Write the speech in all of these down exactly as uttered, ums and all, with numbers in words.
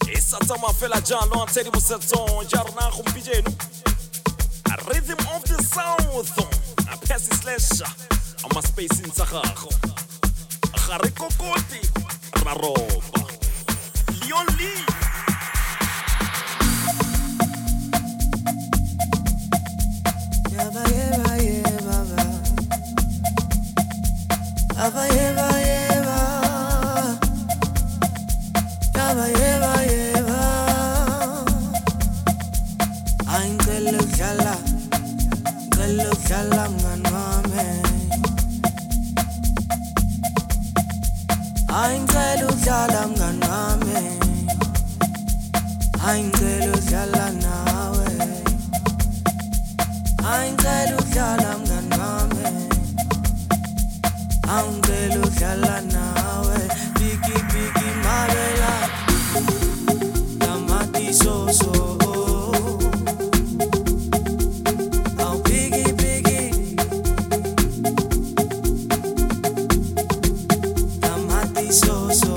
Isatama fela John Lon Teddy Museton Jarna Kumpijenu. A rhythm of the south. A Percy Slasher. A ma space in Saharo. A Hariko Koti. Raroba. Leon Lee. Yaba yeba yeba ba. Yaba yeba yeba. Yaba yeba yeba. Ain kelu jala, kelu jala manwame. Ain kelu jala manwame. Ain kelu jala nawe. Angelo jala mnaname, angelo jala nawe, bigi bigi marela, tamati so so. Oh bigi bigi, tamati so so.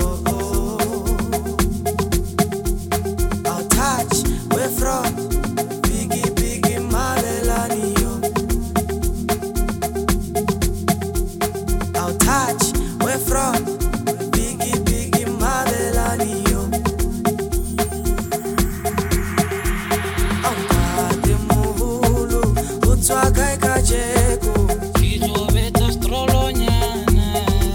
I'll touch with from. Touch, where from? Biggie, biggie, Madelani, yo. Anta muhulu, utwa kai kacheko. Kizo veta strolonyana.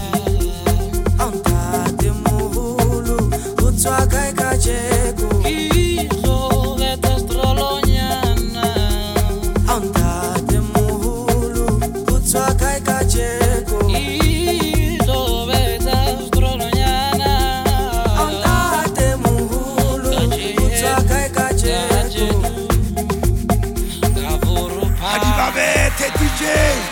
Anta muhulu, utwa kai kacheko. Kizo veta strolonyana. Anta muhulu, utwa kai kacheko. D J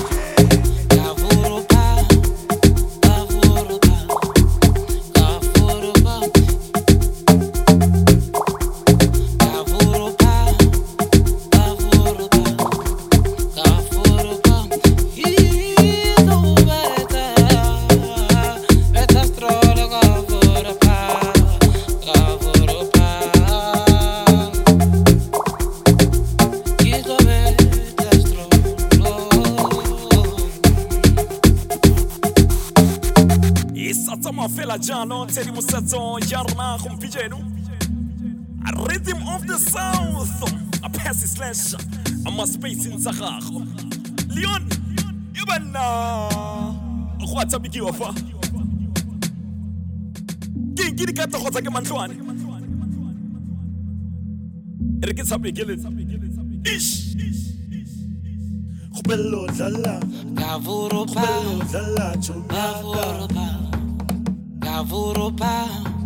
Isatama fela John Lon Teddy Museton Jarna Kumpijenu. A rhythm of the south. A Percy Slasher. A ma space in Saharo. Leon, Yabana. What's up, Biki Wafa? King Giddy Kata Hotake Mantuan. It gets up, Gillis. Ish. Bello Zala, Gavurupa, Zala, Chumaba, Gavurupa,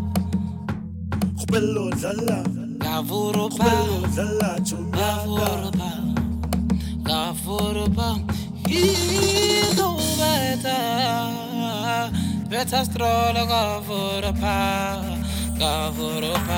Bello Zala, Gavurupa, Zala, Chumaba, Gavurupa, Ido beta, beta strola Gavurupa, Gavurupa.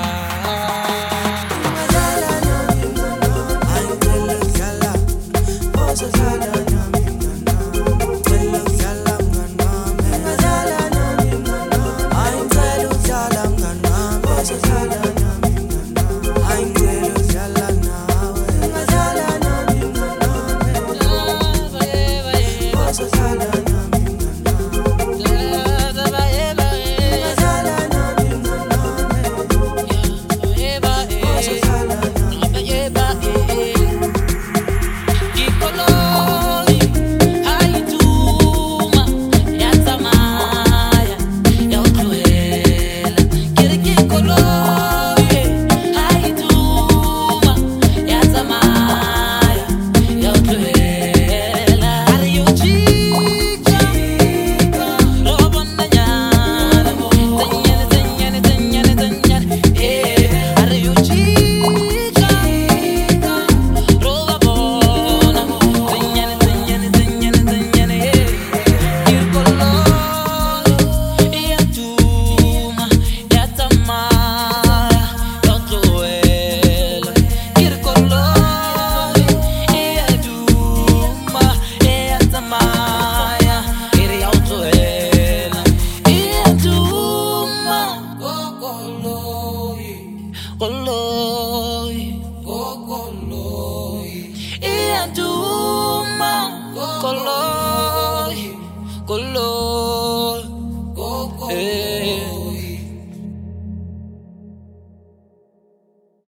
Koloi, koloi, iyaduma, koloi, koloi, eh.